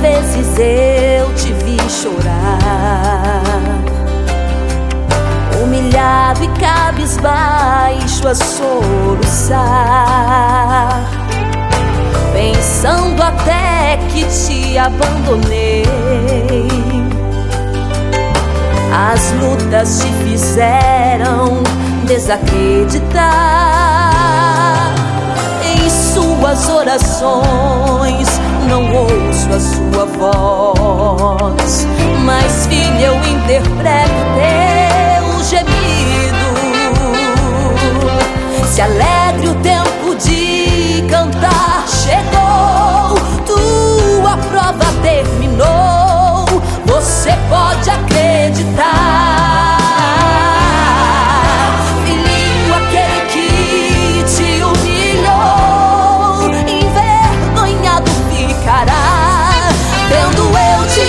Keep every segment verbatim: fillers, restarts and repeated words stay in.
vezes eu te vi chorar, humilhado e cabisbaixo a soluçar, pensando até que te abandonei. As lutas te fizeram desacreditar. Em suas orações não ouço a sua voz, mas filha, eu interpreto teu gemido. Se alegre, o tempo de cantar chegou, tua prova terminou, você pode acreditar. Filhinho, aquele que te humilhou, envergonhado ficará, vendo eu te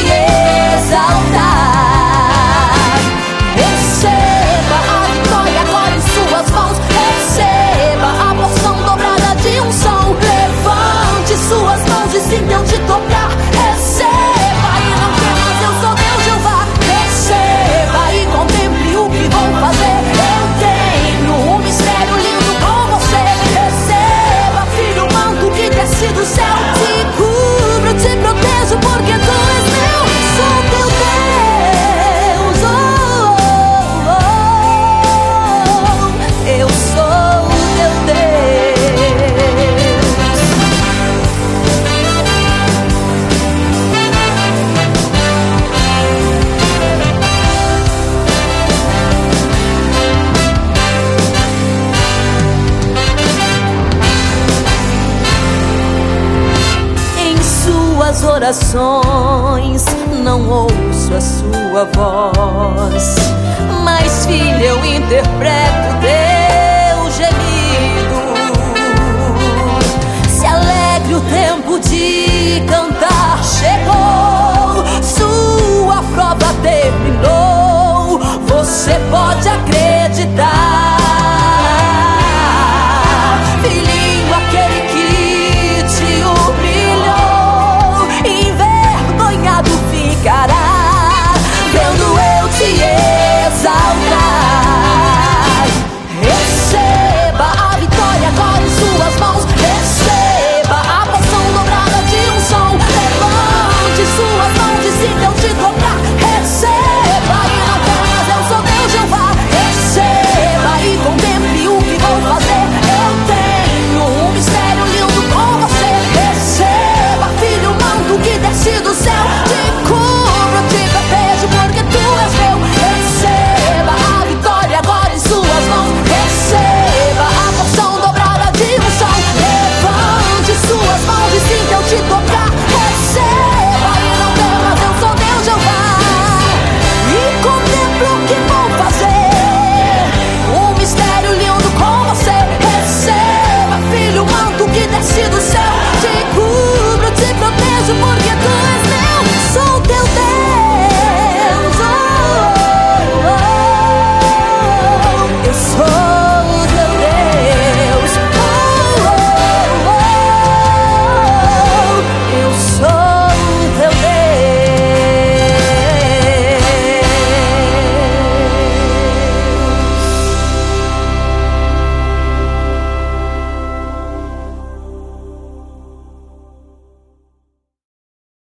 exaltar. Receba a vitória agora em suas mãos, receba a porção dobrada de unção. Levante suas mãos e sinta eu te tocar. Receba e não temas, eu sou Deus Jeová. Receba e contemple o que vou fazer. Eu tenho um mistério lindo com você. Receba, filho, o manto que desce do céu. Te cubro, te protejo, porque tu és meu. Sou teu Deus, oh, oh, oh. Eu sou teu Deus. Em suas orações não ouço a sua voz, mas filha, eu interpreto teu gemido. Se alegre, o tempo de cantar